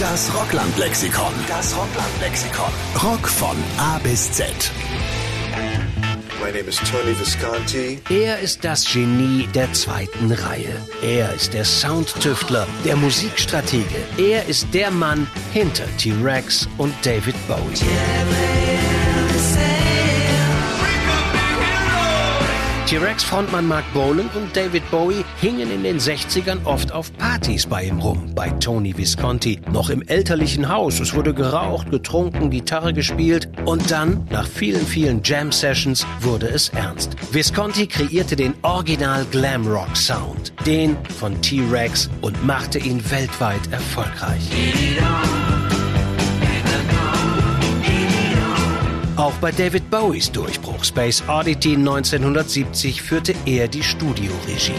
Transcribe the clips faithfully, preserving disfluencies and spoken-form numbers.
Das Rockland-Lexikon. Das Rockland-Lexikon. Rock von A bis Z. My name is Tony Visconti. Er ist das Genie der zweiten Reihe. Er ist der Soundtüftler, der Musikstratege. Er ist der Mann hinter T-Rex und David Bowie. T-Rex-Frontmann Mark Bolan und David Bowie hingen in den sechzigern oft auf Partys bei ihm rum, bei Tony Visconti. Noch im elterlichen Haus. Es wurde geraucht, getrunken, Gitarre gespielt. Und dann, nach vielen, vielen Jam-Sessions, wurde es ernst. Visconti kreierte den Original-Glam-Rock-Sound, den von T-Rex, und machte ihn weltweit erfolgreich. Auch bei David Bowies Durchbruch Space Oddity neunzehnhundertsiebzig führte er die Studioregie.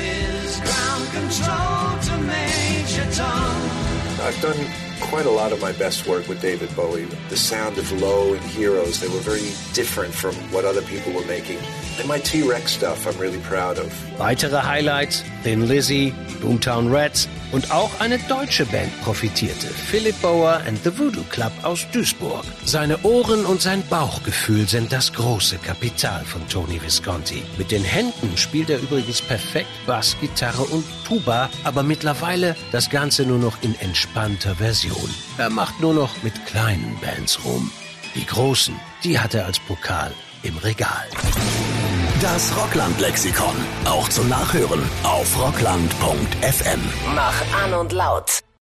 I've done quite a lot of my best work with David Bowie. The sound of Low and Heroes, they were very different from what other people were making. And my T-Rex stuff I'm really proud of. Weitere Highlights: Thin Lizzy, Boomtown Rats und auch eine deutsche Band profitierte. Philip Bower and the Voodoo Club aus Duisburg. Seine Ohren und sein Bauchgefühl sind das große Kapital von Tony Visconti. Mit den Händen spielt er übrigens perfekt Bass, Gitarre und Tuba, aber mittlerweile das Ganze nur noch in entspannter Version. Er macht nur noch mit kleinen Bands rum. Die großen, die hat er als Pokal im Regal. Das Rockland-Lexikon. Auch zum Nachhören auf rockland punkt f m. Mach an und laut.